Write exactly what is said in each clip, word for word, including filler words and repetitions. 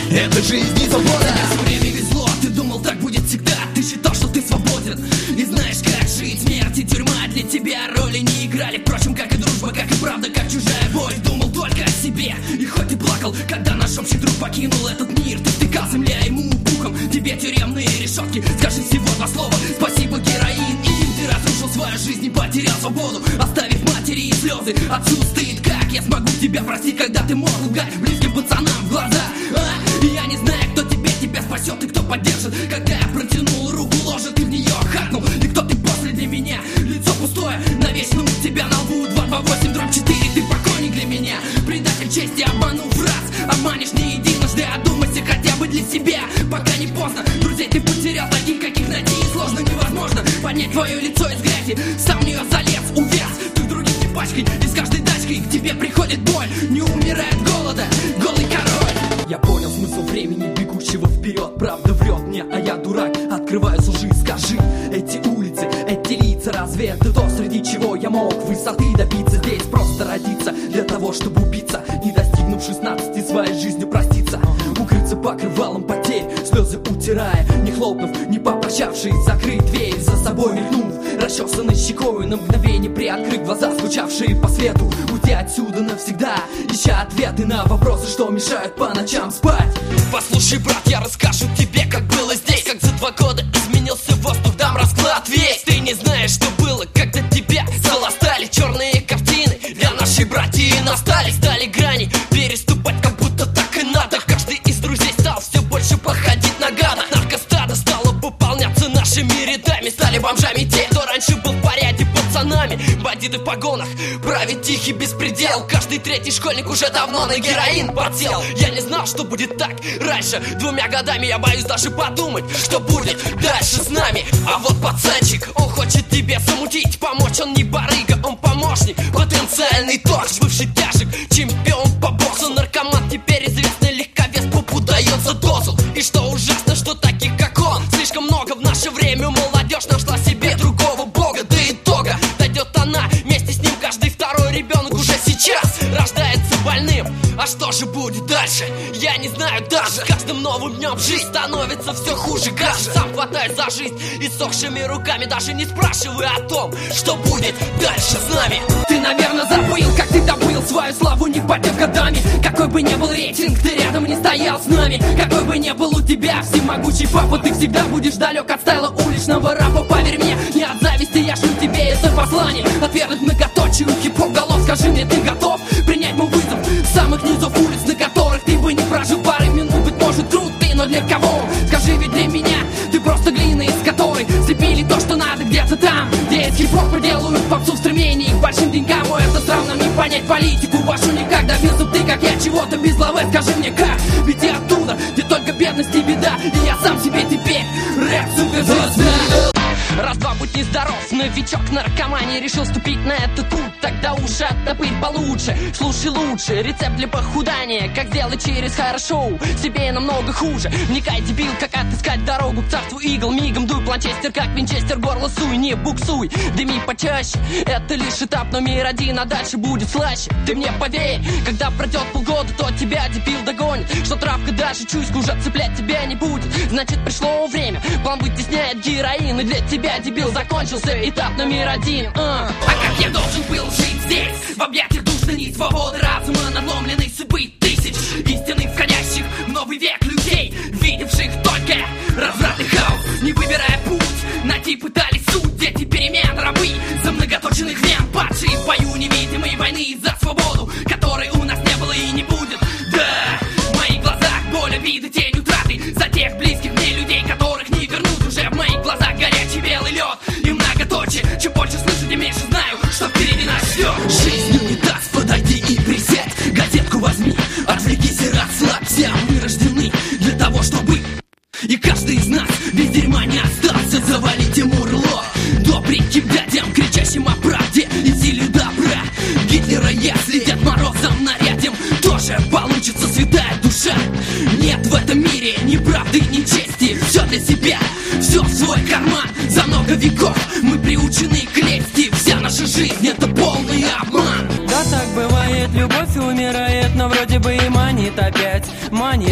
это жизнь не свобода. Все время везло, ты думал, так будет всегда. Ты считал, что ты свободен и знаешь, как жить. Смерть и тюрьма для тебя роли не играли. Впрочем, как и дружба, как и правда, как чужая боль. Думал только о себе, и хоть ты плакал, когда наш общий друг покинул этот мир, ты втыкал земля ему пухом, тебе тюремные решетки. Скажи всего два слова: спасибо, героин. И ты разрушил свою жизнь и потерял свободу, оставив матери и слезы. Отцу стыд, как я смогу тебя простить, когда ты мог лгать близким пацанам в глаза? А? Я не знаю, кто тебе тебя спасет и кто поддержит. Когда я протянул руку, ложа, ты в нее хакнул. И кто ты после для меня? Лицо пустое, навечно у тебя на лбу два два восемь дробь четыре. Ты покойник для меня, предатель чести, обманув раз. Обманешь не единожды, одумайся хотя бы для себя, пока не поздно. Друзей ты потерял, таких, каких найти сложно, невозможно поднять твое лицо из грязи. Сам в нее залез, увяз, ты других не пачкай. И с каждой тачкой к тебе приходит боль. Не умирает голода, голый король. Я понял смысл времени, бегущего вперед. Правда врет мне, а я дурак. Открываю лжи, скажи, эти улицы, эти лица, разве это то, среди чего я мог высоты добиться? Здесь просто родиться для того, чтобы убиться, не достигнув шестнадцати, своей жизнью проститься. Укрыться покрывалом потерь, слезы утирая, не хлопнув, не попрощавшись, закрыть дверь за собой, мелькнув расчесанной щекой, на мгновение приоткрыть глаза, скучавшие по свету. Уйти отсюда навсегда, ища ответы на вопросы, что мешают по ночам спать. Послушай, брат, я расскажу тебе, как было здесь, как за два года изменился воздух, дам расклад весь. Ты не знаешь, что было, когда тебя заластали черные картины. Для нашей братьи настали, стали грани переступать, как будто так и надо. Каждый из друзей стал все больше походить на гада. Наркостадо стало пополняться нашими рядами. Стали бомжами те, кто раньше был в порядке пацанами. Бандиты в погонах, правит тихий беспредел. Каждый третий школьник уже давно на героин подсел. Я не знал, что будет так раньше. Двумя годами я боюсь даже подумать, что будет дальше с нами. А вот пацанчик, он хочет тебе замутить, помочь. Он не барыга, он помощник, потенциальный торч, бывший тяжек, чемпион по боксу, наркоман, теперь известный легковес, попу дается дозу. И что ужасно, что таких как он слишком много в наше время. Молодежь нашла себе другого бога, до итога дойдет она, вместе с ним каждый второй ребенок уже сейчас рождается больным. А что же будет дальше? Я не знаю даже. С каждым новым днем жизнь становится все хуже, гаже. Сам хватаюсь за жизнь иссохшими руками, даже не спрашивая о том, что будет дальше с нами. Ты, наверное, забыл, как ты добыл свою славу, не подняв годами. Какой бы ни был рейтинг, ты рядом не стоял с нами. Какой бы ни был у тебя всемогущий папа, ты всегда будешь далек от стайла уличного рэпа. Поверь мне, не от зависти, я шлю тебе это послание. Отвергнуть многоточие хип-хоп голов. Скажи мне, ты готов принять мой вызов с самых низов улиц, на которых ты бы не прожил пары минут? Быть может, труд ты, но для кого? Скажи, ведь для меня ты просто глина, из которой слепили то, что надо где-то там, где из хип-хопа делают попсу в стремлении к большим деньгам. Ой, это странно мне понять политику вашу никак. Добился ты, как я, чего-то без главы. Скажи мне, как? Ведь я оттуда, где только бедность и беда. И я сам себе теперь рэп-суперзвезда. Раз-два, будь нездоров, новичок наркомании, решил ступить на этот путь, тогда уж оттопырь получше. Слушай лучше, рецепт для похудания, как сделать через хорошо, себе намного хуже. Вникай, дебил, как отыскать дорогу к царству игл. Мигом дуй, планчестер, как винчестер, горло суй, не буксуй, дыми почаще. Это лишь этап номер один, а дальше будет слаще. Ты мне поверь, когда пройдет полгода, то тебя, дебил, догонит. Что травка даже чуйск уже цеплять тебя не будет. Значит, пришло время, план вытесняет героин, и для тебя, дебил, закончился этап номер один. uh. А как я должен был жить здесь, в объятиях душной не свободы разума, надломленной судьбы тысяч истинных входящих в новый век людей, видевших только разврат и хаос, не выбирая путь, найти пытались суть. Дети перемен, рабы за многоточенных вен, падшие в бою невидимой войны за свободу, которой у нас не было и не будет. Да, в моих глазах боль, обиды, тень утраты за тех близких мне людей, которых не вернут уже. В моих глазах горячий белый лед и многоточие. Чем больше слышу, тем меньше знаю, что впереди нас ждет. Жизнь не даст, подойди и присядь, газетку возьми, отвлекись и расслабься. Мы рождены для того, чтобы и каждый из нас без дерьма не остался. Завалите мурло добреньким дядям, кричащим о правде и силе добра. Гитлера, если Дед Морозом нарядим, тоже получится святая душа. Нет в этом мире ни правды, ни чести, все для себя, все в свой карман. За много веков мы приучены к лести, вся наша жизнь это полный обман. Да так бывает, любовь умирает, но вроде бы и манит опять, манит и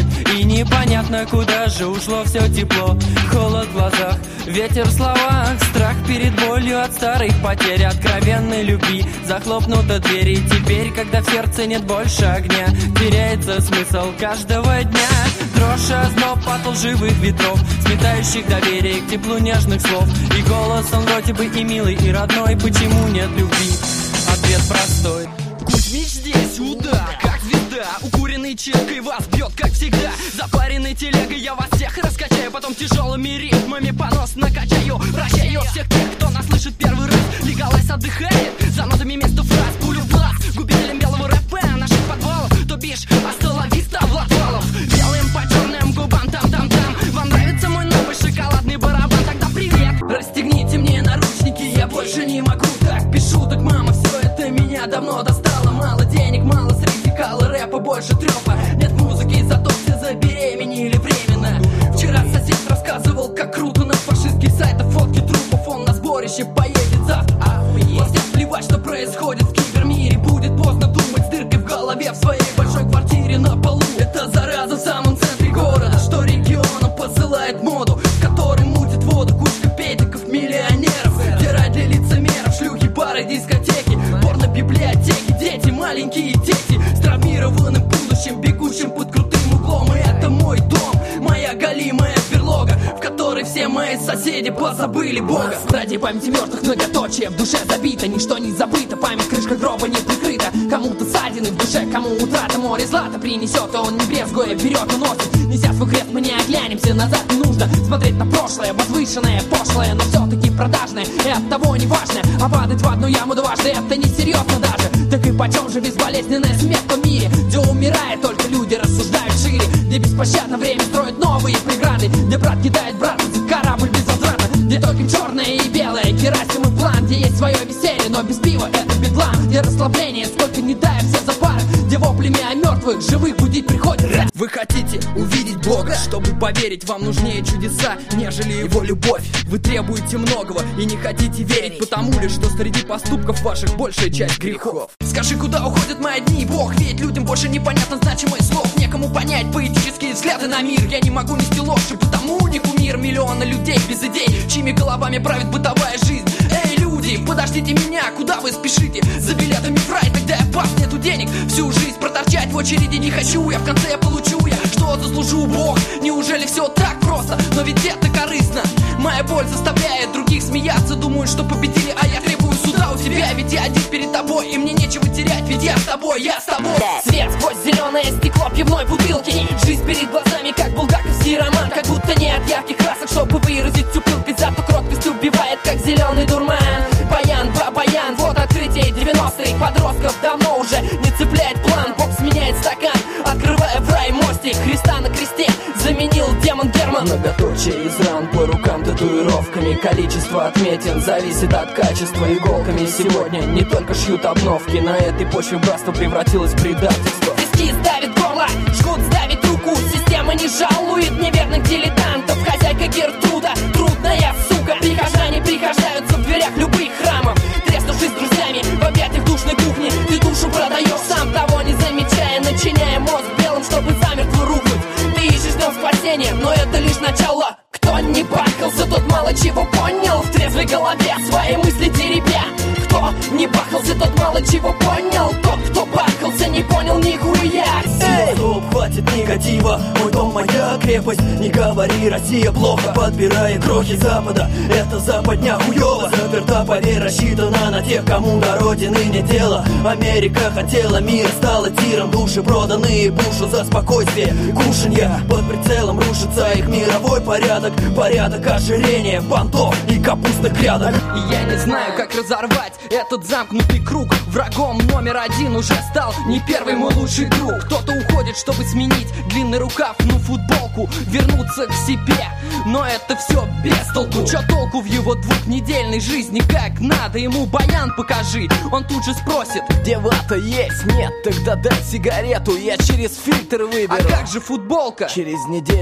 непонятно, куда же ушло все тепло. Холод в глазах, ветер в словах, страх перед болью от старых потерь, откровенной любви. Захлопнута дверь, и теперь, когда в сердце нет больше огня, теряется смысл каждого дня. Дрожь, озноб от лживых ветров, сметающих доверие к теплу нежных слов. И голос, он вроде бы и милый, и родной. Почему нет любви? Ответ простой. Кузьмич здесь, удар, как звезда. Укуренный чекой вас бьет, как всегда. Запаренный телегой я вас всех раскачаю, потом тяжелыми ритмами понос накачаю. Прощаю всех тех, кто нас слышит первый раз. Легалайз отдыхает, за нотами вместо фраз. Пулю в глаз, губителем белого рэпа наших подвалов. То бишь, астоловиста в отвалов. Белым по черным губам, там-там-там. Вам нравится мой новый шоколадный барабан? Тогда привет! Расстегните мне наручники, я больше не могу так. Без шуток, мама, все это меня давно достало. Мало денег, мало среди кала рэпа, больше трёпа. Нет музыки, зато все забеременели временно. Вчера сосед рассказывал, как круто на фашистских сайтах фотки трупов. Он на сборище поедет завтра. А властям плевать, что происходит в кибермире. Будет поздно думать с дыркой в голове в своей большой квартире на полу. Это зараза в самом центре города, что регионом посылает моду, в которой мутит воду кучка педиков, миллионеров. Где ради лицемеров шлюхи, бары, дискотеки, порно-библиотеки, дети, маленькие дети с травмированным будущим, бегущим под крутым углом. И это мой дом, моя голимая берлога, в которой все мои соседи позабыли Бога. Ради памяти мертвых многоточие в душе забито, ничто не забыто, память крышка гроба не прикрыта. Кому-то ссадины в душе, кому утрата море злата принесет, и он не брезгуя берет и носит. Неся свой крест, мы не оглянемся назад, не нужно смотреть на прошлое, возвышенное, пошлое, но все-таки продажное, и оттого не важное. А падать в одну яму дважды, это не серьезно даже. Так и почем же безболезненная смерть в мире, где умирает только люди, рассуждают шире, где беспощадно время строит новые преграды, где брат кидает брата за корабль без возврата, где только черное и белое, Герасим и план, где есть свое веселье, но без пива это бедлам, где расслабление, сколько не дай все за пар, где воплями о мертвых живых будить приходится. Вы хотите увидеть Бога? Чтобы поверить, вам нужнее чудеса, нежели его любовь. Вы требуете многого и не хотите верить, потому лишь, что среди поступков ваших большая часть грехов. Скажи, куда уходят мои дни, Бог? Ведь людям больше непонятно значимых слов. Некому понять поэтические взгляды на мир. Я не могу нести ложь, и потому не кумир. Миллионы людей без идей, чьими головами правит бытовая жизнь. Эй, люди, подождите меня, куда вы спешите? За билетами в рай, тогда я пас, нету денег. Всю жизнь проторчать в очереди не хочу я, в конце я получу я, что заслужу, Бог? Неужели все так просто? Но ведь это корыстно. Моя боль заставляет других смеяться, думают, что победили, а я требую суда у тебя. Ведь я один перед тобой, и мне нечего терять, ведь я с тобой, я с тобой. Свет сквозь зеленое стекло пивной бутылки, жизнь перед глазами, как булгаковский роман. Как будто нет ярких красок, чтобы выразить всю пылкость, зато кроткость убивает, как зеленый дурман. Баян, ба-баян, вот открытие девяностых подростков давно уже не цепляет план. Бог сменяет стакан, открывая в рай мостик. Христа на кресте заменил демон Герман. Многоточие из ран по рукам татуировками. Количество отметин зависит от качества иголками. Сегодня не только шьют обновки, на этой почве братство превратилось в предательство. Тиски сдавит горло, жгут сдавит руку. Система не жалует неверных дилетантов. Хозяйка Гертруда, трудная сука. Прихожане прихождаются в дверях любых храмов. Треснувшись с друзьями в объятиях душной кухни, ты душу продаешь, сам того не замечая, начиняя мозг белым, чтобы замертво рухнуть. Ты ищешь дом спасения, но это лишь начало. Кто не бахался, тот мало чего понял. В трезвой голове свои мысли теребя. Кто не бахался, тот мало чего понял. Тот, кто бахался, не понял нихуя. Эй! Стоп, хватит негатива, мой дом моя крепость. Не говори, Россия плохо, подбирая крохи Запада. Это западня хуёво, заперта, поверь, рассчитана на тех, кому до родины не дело. Америка хотела мир, стала тиром, души проданные Бушу за спокойствие. Кушанья под прицелом, рушится их мировой порядок. Порядок ожирения, понтов и капустных грядок. И я не знаю, как разорвать этот замкнутый круг. Врагом номер один уже стал не первый мой лучший друг. Кто-то уходит, чтобы сменить длинный рукав, ну футболку, вернуться к себе. Но это все без толку. Чё толку в его двухнедельной жизни? Как надо ему баян покажи. Он тут же спросит: где вата есть? Нет, тогда дай сигарету, я через фильтр выберу. А как же футболка? Через неделю буду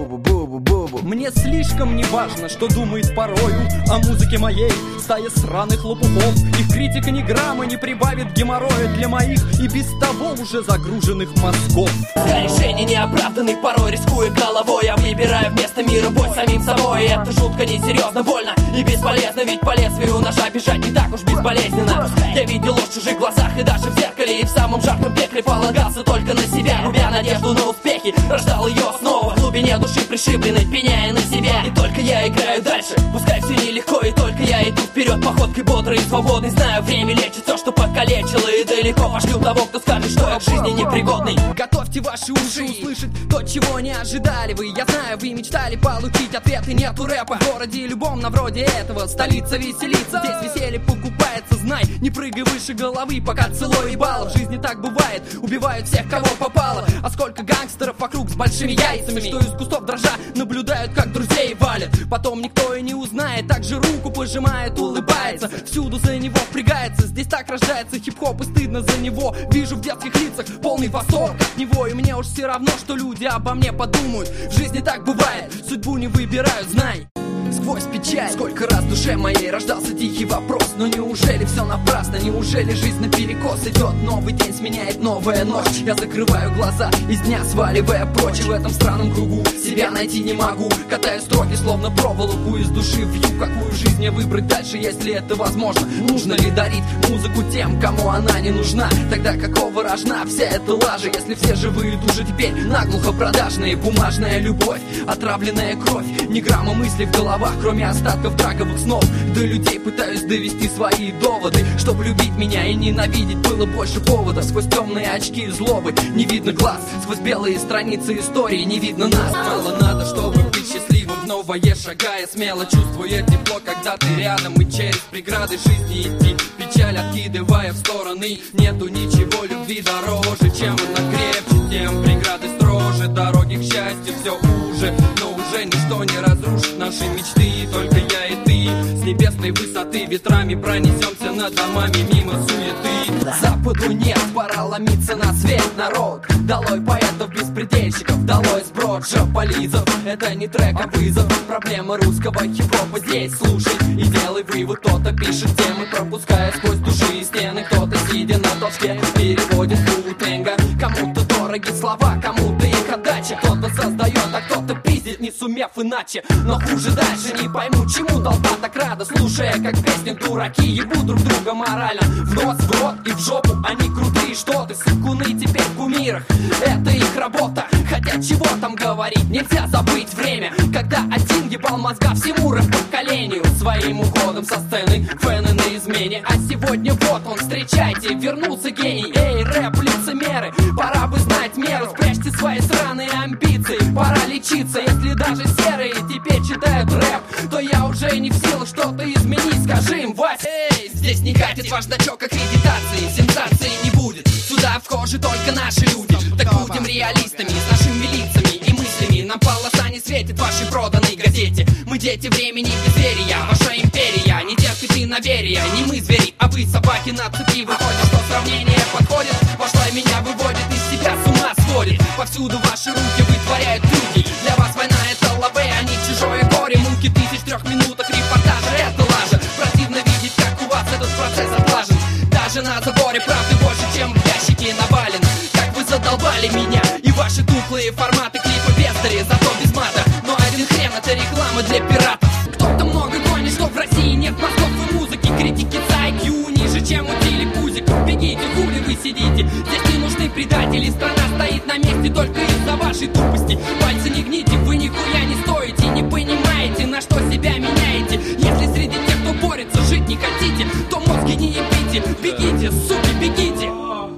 бубу-бубу-бубу. Мне слишком не важно, что думает порою о музыке моей стая сраных лопухов. Их критика ни грамма не прибавит геморроя для моих и без того уже загруженных мозгов. Решение неоправданных, порой рискуя головой. Я выбираю вместо мира бой самим собой. Это жутко, несерьезно, больно и бесполезно. Ведь по лезвию ножа бежать не так уж безболезненно. Я видел ложь в чужих глазах и даже в зеркале. И в самом жарком пекле полагался только на себя, губя надежду на успехи, рождал ее снова в глубине души пришибленной, пеняя на себя. И только я играю дальше, пускай все нелегко, и только я иду вперед походкой бодрой и свободной. Знаю, время лечит все, что покалечило, и далеко пошлю того, кто скажет, что я к жизни непригодный. Готовьте ваши уши услышать то, чего не ожидали вы. Я знаю, вы мечтали получить ответы, нету рэпа в городе любом на вроде этого. Столица веселится, здесь веселье покупается, знай, не прыгай выше головы, пока целой ебало. В жизни так бывает, убивают всех, кого попало. А сколько гангстеров вокруг с большими яйцами, что из кустов дрожа наблюдают, как друзей валят. Потом никто и не узнает, так же руку пожимает, улыбается, всюду за него впрягается. Здесь так рождается хип-хоп, и стыдно за него. Вижу в детских лицах полный восторг от него, и мне уж все равно, что люди обо мне подумают. В жизни так бывает, судьбу не выбирают, знай. Сквозь печаль, сколько раз в душе моей рождался тихий вопрос: но неужели все напрасно, неужели жизнь наперекос? Идет новый день, сменяет новая ночь. Я закрываю глаза, из дня сваливая прочь. И в этом странном кругу себя найти не могу. Катаю строки, словно проволоку из души вью. Какую жизнь мне выбрать дальше, если это возможно? Нужно ли дарить музыку тем, кому она не нужна? Тогда какого рожна вся эта лажа, если все живые души теперь наглухо продажные? Бумажная любовь, отравленная кровь, ни грамма мыслей в головах, кроме остатков траковых снов. До людей пытаюсь довести свои доводы, чтобы любить меня и ненавидеть было больше поводов. Сквозь темные очки злобы не видно глаз, сквозь белые страницы истории не видно нас. Мало надо, чтобы быть счастливым, в новое шагая смело, чувствуя тепло, когда ты рядом, и через преграды жизни идти, печаль откидывая в стороны. Нету ничего любви дороже, чем она крепче, тем преграды строже. Дороги к счастью все уже, но уже ничто не разрушит наши мечты. Только я и ты с небесной высоты ветрами пронесемся над домами мимо суеты. Западу нет, пора ломиться на свет, народ. Долой поэтов беспредельщиков, долой сброд жополизов. Это не трек, а вызов. Проблема русского хип-хопа здесь. Слушай и делай вывод. Кто-то пишет темы, пропуская сквозь души и стены. Кто-то, сидя на толчке, переводит фу-тенго. Кому-то дороги слова, кому-то их отдача. Кто-то создает, а кто-то пиздит, не сумев иначе. Но хуже дальше, не пойму, чему толпа так рада, слушая, как песни дураки ебут друг друга морально. В нос, в рот и в жопу, они крутые, что ты, сыкуны теперь в кумирах. Это их работа, хотя чего там говорить, нельзя забыть время, когда один ебал мозга всему рэп-поколению. Своим уходом со сцены фэны на измене. А сегодня вот он, встречайте, вернулся гений. Эй, рэп, лицемеры, пора бы знать меру. Спрячьте свои сраные амбиции, пора лечиться. Если даже серые теперь читают рэп, то я уже не в силах что-то изменить. Скажи им, Вась, эй, здесь не катит ваш значок аккредитации. Сенсации не будет, сюда вхожи только наши люди. Так будем реалистами, с нашими лицами и мыслями. Нам полоса не светит в вашей проданной газете. Мы дети времени безверия, ваша империя не терпит иноверия. Не мы звери, а вы собаки на цепи. Выходит, что сравнение подходит, вошла и меня выводит из себя, с ума сводит. Повсюду ваши руки вытворяют трюки. Для вас война это лаве, а не чужое горе. Муки тысяч трех минутах репортажа, это лажа. Противно видеть, как у вас этот процесс отлажен. Даже на заборе правды больше, чем в ящике навалено. Как вы задолбали меня и ваши туклые форматы клипа бездари, зато без мата. Но один хрен это реклама для пиратов. Кто-то много гонит, что в России нет мозгов и музыки. Критики за ай кью ниже, чем у телепузик. Бегите, хули вы сидите, здесь не нужны предатели. Страна стоит на месте только из-за вашей тупости. Пальцы не гните, вы нихуя не стоите. Не понимаете, на что себя меняете. Если среди тех, кто борется, жить не хотите, то мозги не ебите. Бегите, суки, бегите.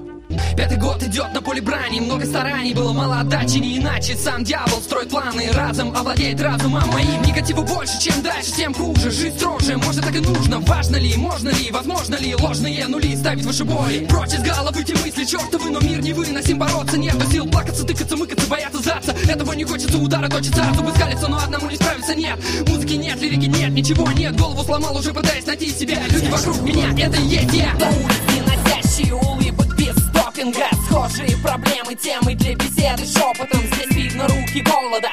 Пятый год идет на поле брани, много стараний, было мало отдачи, не иначе. Сам дьявол строит планы, разом овладеет разумом моим. Негатива больше, чем дальше, тем хуже. Жизнь строже, может так и нужно. Важно ли, можно ли, возможно ли ложные нули ставить выше боли? Прочь из головы те мысли, чертовы, но мир невыносим. Бороться нету сил, плакаться, тыкаться, мыкаться, бояться заться. Этого не хочется, удара точится, зубы скалятся, но одному не справиться нет. Музыки нет, лирики нет, ничего нет. Голову сломал уже, пытаясь найти себя. Люди вокруг меня, это и есть я. Улицы, носящие улыбок без стопинга. Схожие проблемы, темы для беседы шепотом. Здесь видно руки голода. Впереди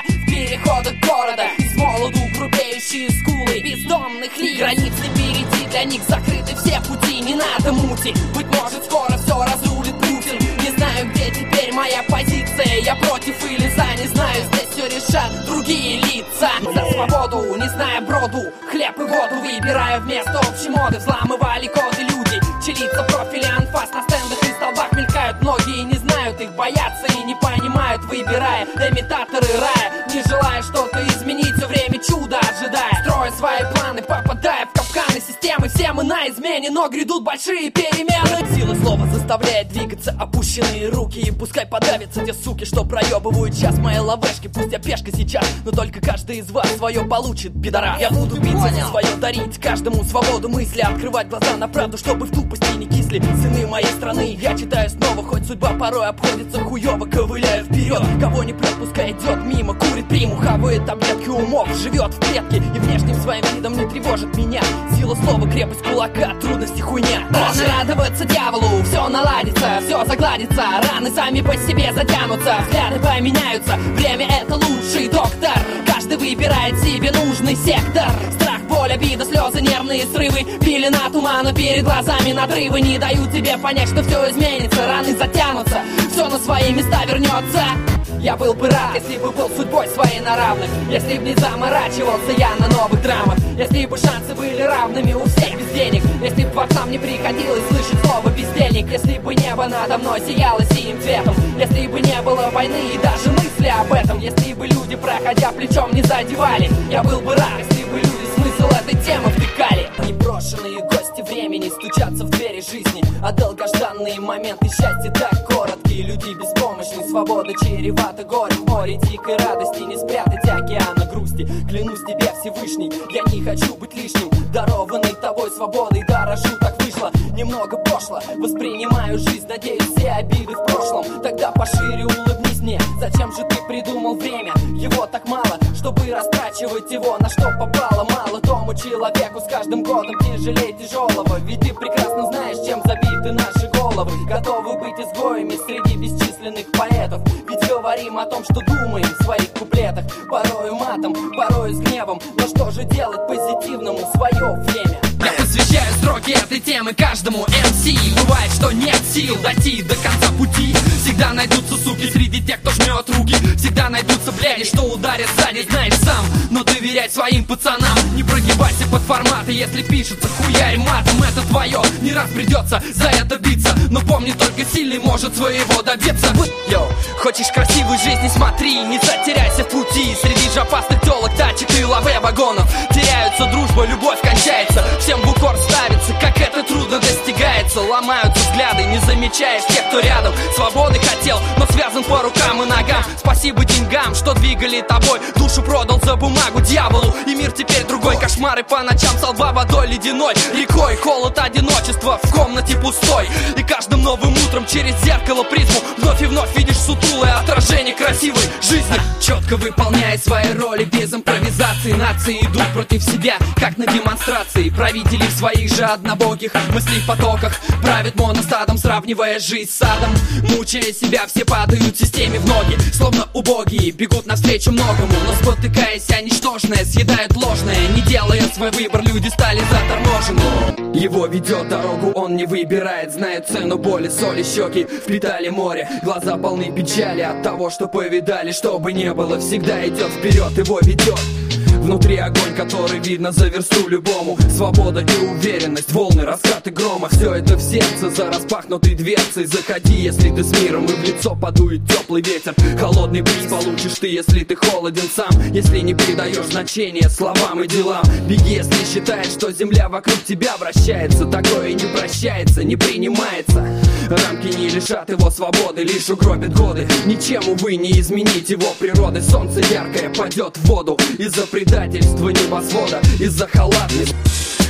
переходах города. Из молоду грубеющие скулы бездомных лиц. Границы впереди, для них закрыты все пути. Не надо мути, быть может скоро все разрулит Путин. Не знаю, где теперь моя позиция, я против или за, не знаю, здесь все решат другие лица. За свободу, не зная броду, хлеб и воду выбирая вместо общей моды. Взламывали коды люди, челица профили анфас. На стендах и столбах мелькают, многие не знают их, боятся и не понимают, выбирая имитаторы рая. Не желая что-то изменить, все время чудо ожидая, строя свои планы, попадая в капканы системы. Все мы на измене, но грядут большие перемены. Сила слова заставляет двигаться опущенные руки. И пускай подавятся те суки, что проебывают сейчас мои лавешки. Пусть я пешка сейчас, но только каждый из вас свое получит, пидора. Я буду биться за свое, дарить каждому свободу мысли, открывать глаза на правду, чтобы в тупости не кисли сыны моей страны. Я читаю снова, хоть судьба порой обходится хуёво, ковыляю вперед. Кого не пропускай, идет мимо, курит приму, хавает таблетки умов, живет в клетке и внешним своим видом не тревожит меня. Сила слова, крепость кулака, трудности хуйня. Рано радоваться дьяволу, все наладится, все загладится, раны сами по себе затянутся, взгляды поменяются, время это лучший доктор. Каждый выбирает себе нужный сектор. Страх, боль, обида, слезы, нервные срывы, пелена тумана перед глазами, надрывы не дают тебе понять, что все изменится, раны затянутся, все на свои места вернется. Я был бы рад, если бы был судьбой своей на равных, если бы не заморачивался я на новых драмах, если бы шансы были равными у всех без денег, если бы пацам не приходилось слышать слово бездельник, если бы небо надо мной сияло синим цветом, если бы не было войны и даже мысли об этом, если бы люди, проходя плечом, не задевали. Я был бы рад, если бы люди смысл этой темы втыкали. Непрошенные гости времени стучатся в двери жизни, а долгожданные моменты счастья так короткие. Люди беспомощны, свобода чревата горем, море дикой радости, не спрятать океана грусти. Клянусь тебе, Всевышний, я не хочу быть лишним, дарованной тобой свободой дорожу, так вышло немного пошло. Воспринимаю жизнь, надеюсь, все обиды в прошлом. Тогда пошире улыбнись мне, зачем же ты придумал время? Его так мало, чтобы растрачивать его на что попало. Мало тому человеку с каждым годом тяжелее тяжелого, ведь ты прекрасно знаешь, чем забиты наши головы. Готовы быть изгоями среди бесчисленных поэтов, ведь говорим о том, что думаем в своих куплетах. Порою матом, порою с гневом, но что же делать позитивному свое время? Я посвящаю строки этой темы каждому эм си. Бывает, что нет сил дойти до конца пути. Всегда найдутся суки среди тех, кто жмет руки. Всегда найдутся бляди, что ударят сзади, знаешь сам. Но доверяй своим пацанам, не прогибайся под форматы. Если пишется хуярь матом, это твое. Не раз придется за это биться, но помни, только сильный может своего добиться. Йоу, хочешь красивой жизни, смотри, не затеряйся в пути. Среди же опасных телок, тачек и лаве вагонов теряются дружба, любовь кончается. Всем в укор ставится, как это трудно достигается. Ломаются взгляды, не замечаешь тех, кто рядом. Свободы хотел, но связан по рукам и ногам. Спасибо деньгам, что двигали тобой. Душу продал за бумагу дьяволу, и мир теперь другой. Кошмары по ночам, со лба водой ледяной рекой. Холод, одиночество в комнате пустой. И каждым новым утром через зеркало призму вновь и вновь видишь сутулое отражение красивой жизни. Четко выполняя свои роли без импровизации, нации идут против себя, как на демонстрации. Правители в своих же однобоких мыслей в потоках правят моностадом, сравнивая жизнь с садом. Мучая себя, все падают системе в ноги, словно убогие, бегут навстречу многому, но спотыкаясь о ничтожное, съедают ложное. Не делая свой выбор, люди стали заторможены. Его ведет дорогу, он не выбирает, знает цену боли, соли, щеки впитали море. Глаза полны печали от того, что повидали. Что бы ни было, всегда идет вперед, его ведет. Внутри огонь, который видно за версту любому. Свобода и уверенность, волны, раскаты грома. Все это в сердце за распахнутой дверцей. Заходи, если ты с миром, и в лицо подует теплый ветер. Холодный бриз получишь ты, если ты холоден сам. Если не придаешь значения словам и делам. Беги, если считаешь, что земля вокруг тебя вращается. Такое не прощается, не принимается. Рамки не лишат его свободы, лишь угробят годы. Ничем, увы, не изменить его природы. Солнце яркое падет в воду из-за предательства небосвода, из-за халатности.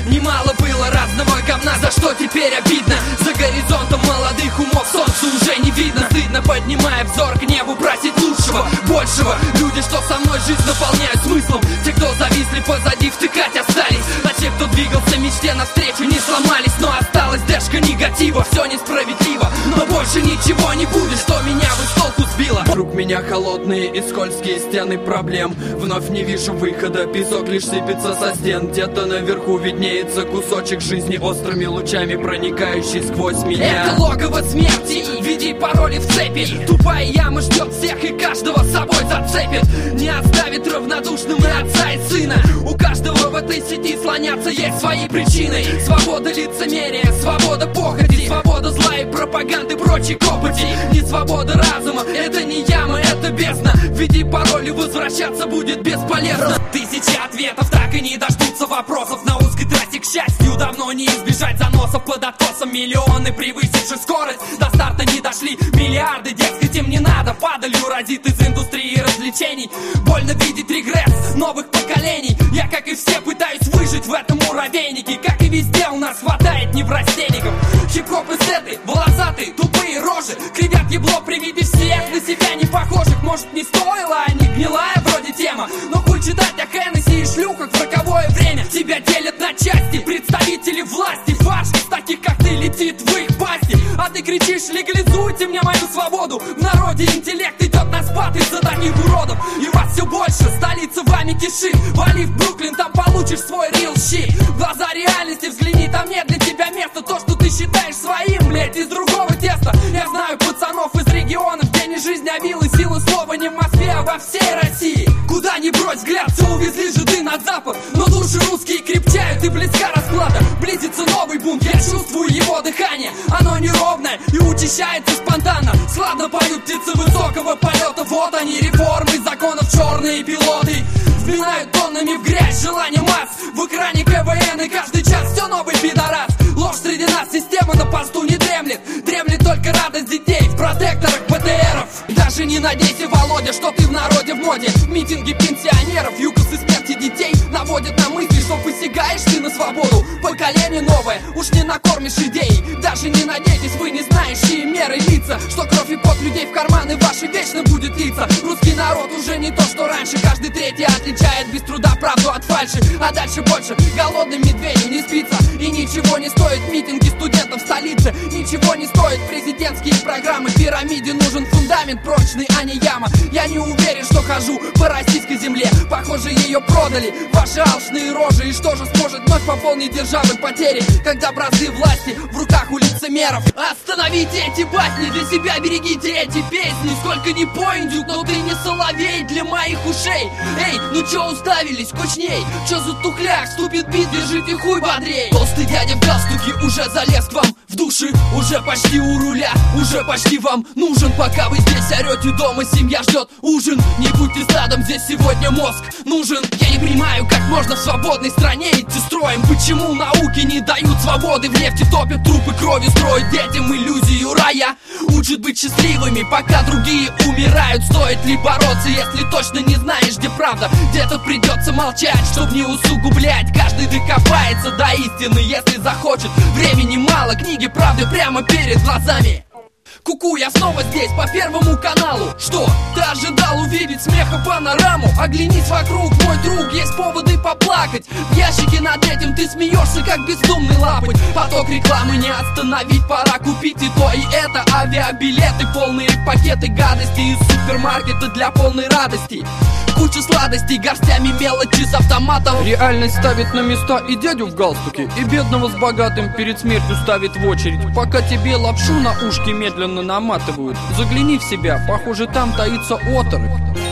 Немало было разного говна, за что теперь обидно. За горизонтом молодых умов солнца уже не видно. Стыдно, поднимая взор к небу, просить лучшего, большего. Люди, что со мной жизнь наполняют смыслом. Те, кто зависли позади, втыкать остались. А те, кто двигался мечте навстречу, не сломались. Но осталась дашка негатива, все несправедливо. Но больше ничего не будет, что меня бы с толку сбило. Вокруг меня холодные и скользкие стены проблем. Вновь не вижу выхода, песок лишь сыпется со стен. Где-то наверху виднеется кусочек жизни, острыми лучами проникающий сквозь меня. Это логово смерти, введи пароли в цепи. Тупая яма ждет всех и каждого с собой зацепит. Не оставит равнодушным и отца, и сына. У каждого в этой сети слоняться есть свои причины. Свобода лицемерия, свобода похоти, свобода зла и пропаганды, прочей копоти. Не свобода разума, это не яма, это бездна. Введи пароль и возвращаться будет бесполезно. Тысячи ответов так и не дождутся вопросов. На узкой трассе, к счастью, давно не избежать заносов под откосом. Миллионы, превысившие скорость, до старта не дошли миллиарды. Дескать, им не надо, падалью разит из индустрии развлечений. Больно видеть регресс новых поколений. Я, как и все, пытаюсь выжить в этом муравейнике. Как и везде, у нас хватает неврастенников. Хип-хоп эстеты, волосатые, тупые рожи, кривят ебло при виде всех на себя не похожих. Может, не стоило, а не гнилая вроде тема. Но хуй читать о Хеннесси и шлюхах в роковое время. Тебя делят на части представители власти. Фарш из таких, как ты, летит в их пасти. А ты кричишь: легализуйте мне мою свободу. В народе интеллект идет на спад из-за таких уродов. И вас все больше, столица вами кишит. Вали в Бруклин, там получишь свой real shit. В глаза реальности взгляни, там нет для тебя места. То, что ты считаешь своим, блять, из другого теста. Я знаю пацанов из регионов, где не жизнь, а вилы. Силы слова не в Москве, а во всей России. Куда ни брось взгляд, все увезли жиды на запад. Но души русские крепчают и близка расплата. Близится новый бунт, я чувствую его дыхание. Оно неровное и учащается спонтанно. Складно поют птицы высокого полета. Вот они, реформы законов, черные пилоты. Вминают тоннами в грязь желание масс. В экране КВН и каждый час все новый пидорас. Ложь среди нас, система на посту не дремлет. Дремлет только радость детей в протекторах БТРов. Даже не надейся, Володя, что ты в народе в моде. Митинги пенсионеров, юкосы смерти детей наводят на мысли, что посягаешь ты на свободу. Поколение новое, уж не накормишь идей. Даже не надейтесь, вы не знающие меры лица, что кровь и пот людей в карманы ваши вечно будет литься. Русский народ уже не то, что раньше. Каждый третий отличает без труда правду от фальши. А дальше больше голодным медведю не спится. И ничего не стоит митинги студентов в столице. Ничего не стоит президентские программы. Пирамиде нужен фундамент прочный, а не яма. Я не уверен, что хожу по российской земле. Похоже, ее продали ваши алчные рожи. И что же сможет вновь пополнить державы потери, когда бразды власти в руках у лицемеров? Остановите эти басни, для себя берегите эти песни. Сколько ни поиндюк, но ты не соловей для моих ушей. Эй, ну чё уставились, кучней? Чё за тухляк, ступит бит, держите хуй бодрей. Толстый дядя в галстуке уже залез к вам в души. Уже почти у руля, уже почти вам нужен. Пока вы здесь орете дома, семья ждет ужин. Не будьте стадом, здесь сегодня мозг нужен. Я не понимаю, как можно в свободной стране идти строем. Почему науки не дают свободы? В нефти топят трупы, кровью строят детям иллюзию рая. Учат быть счастливыми, пока другие умирают. Стоит ли бороться, если точно не знаешь, где правда? Где-то придется молчать, чтоб не усугублять. Каждый докопается до истины, если захочет. Времени мало, книги правды прямо перед глазами. Ку-ку, я снова здесь, по Первому каналу. Что, ты ожидал увидеть смеха панораму? Оглянись вокруг, мой друг, есть поводы поплакать. В ящике над этим ты смеешься, как бездумный лапоть. Поток рекламы не остановить, пора купить и то, и это. Авиабилеты, полные пакеты гадостей из супермаркета для полной радости. Куча сладостей, горстями мелочи с автоматом. Реальность ставит на места и дядю в галстуке, и бедного с богатым перед смертью ставит в очередь. Пока тебе лапшу на ушки медленно наматывают, загляни в себя, похоже, там таится оторопь.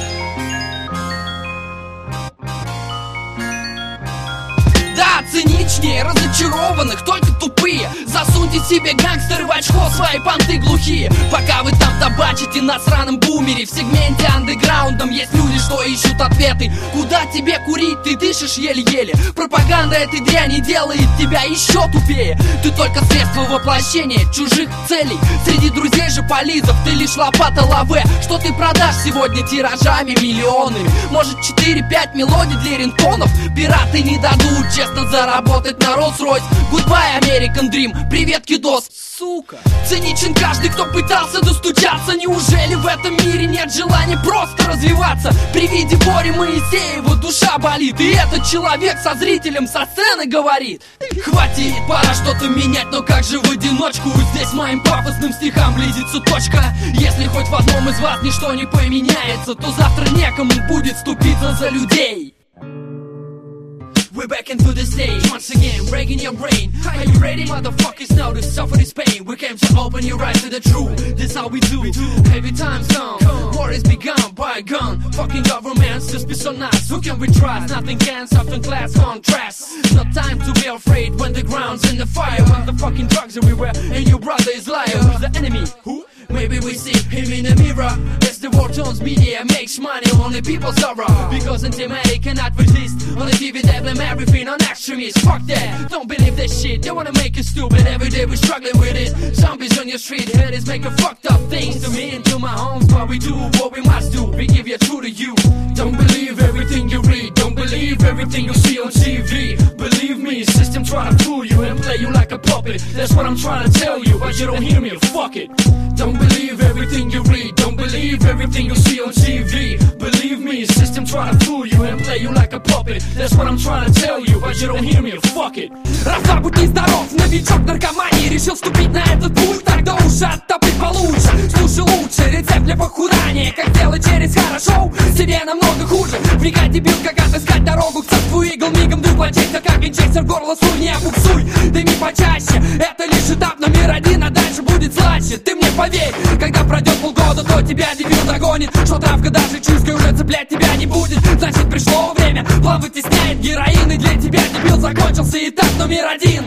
Да, циничнее разочарованных, только тупые. Засуньте себе, гангстеры, в очко свои понты глухие. Пока вы там табачите на сраном бумере. В сегменте андеграундом есть люди, что ищут ответы. Куда тебе курить, ты дышишь еле-еле. Пропаганда этой дряни делает тебя еще тупее. Ты только средство воплощения чужих целей. Среди друзей же полизов ты лишь лопата лаве. Что ты продашь сегодня тиражами миллионами? Может четыре-пять мелодий для рингтонов? Пираты не дадут честно заработать заработать на Rolls-Royce. Goodbye, American Dream, привет, кидос. Сука. Циничен каждый, кто пытался достучаться. Неужели в этом мире нет желания просто развиваться? При виде Бори Моисеева душа болит, и этот человек со зрителем со сцены говорит: хватит, пора что-то менять, но как же в одиночку? Здесь моим пафосным стихам близится точка. Если хоть в одном из вас ничто не поменяется, то завтра некому будет ступиться за людей. We're back into the stage once again, breaking your brain. Are you ready? Motherfuckers know to suffer this pain. We came to open your eyes to the truth. This how we do. Every time's come, war is begun by a gun. Fucking governments just be so nice. Who can we trust? Nothing can stop the class contrast. No time to be afraid when the ground's in the fire. When the fucking drugs everywhere and your brother is liar. Who's the enemy? Who? Maybe we see him in the mirror. As the war turns media makes money, only people suffer. Because anti-media cannot resist. On the T V they blame everything on extremists. Fuck that, don't believe that shit. They wanna make you stupid, every day we're struggling with it. Zombies on your street, headers making fucked up things to me and to my homes. But we do what we must do, we give you true to you. Don't believe everything you read, don't believe everything you see on T V. Believe me, system try to fool you and play you like a puppet. That's what I'm trying to tell you, but you don't hear me, fuck it. Don't believe everything you read, don't believe everything you see on T V. Believe me, system try to fool you and play you like a puppet. That's what I'm trying to tell you, but you don't hear me, fuck it. Раз будь нездоров, новичок наркомании, решил вступить на этот путь, тогда уж оттопить получше. Слушай лучше, рецепт для похудания, как делать через хорошо, себе намного хуже. Вряга дебил, как отыскать дорогу к царству игл, мигом дуплачейся, как инжектор в горло суй, не обуксуй, дыми почаще. Это лишь этап номер один, а дальше будет слаще. Ты мне поверь, когда пройдет полгода, то тебя дебил догонит. Что травка даже чушкой уже цеплять тебя не будет. Значит пришло время, план вытесняет героин, и для тебя дебил закончился этап номер один.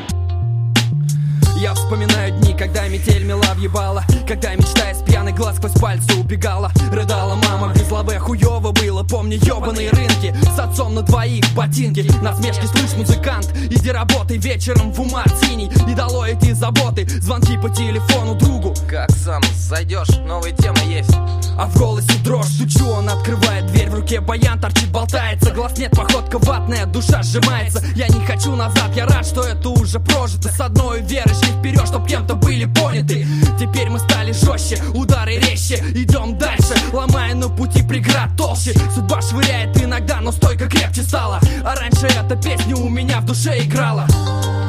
Я вспоминаю дни, когда метель мела въебала, когда мечта из пьяных глаз сквозь пальцы убегала. Рыдала мама, без лаве хуёво было. Помню ёбаные рынки, с отцом на двоих ботинки. Насмешки слышь, музыкант, иди работай вечером в умар синий. И долой эти заботы, звонки по телефону другу. Как сам зайдешь, новые темы есть. А в голосе дрожь, стучу, он открывает дверь. В руке баян торчит, болтается. Глаз нет, походка ватная, душа сжимается. Я не хочу назад, я рад, что это уже прожито. С одной верой шли вперед, чтоб кем-то были поняты. Теперь мы стали жестче, удары резче. Идем дальше, ломая на пути преград толще. Судьба швыряет иногда, но стойка крепче стала. А раньше эта песня у меня в душе играла.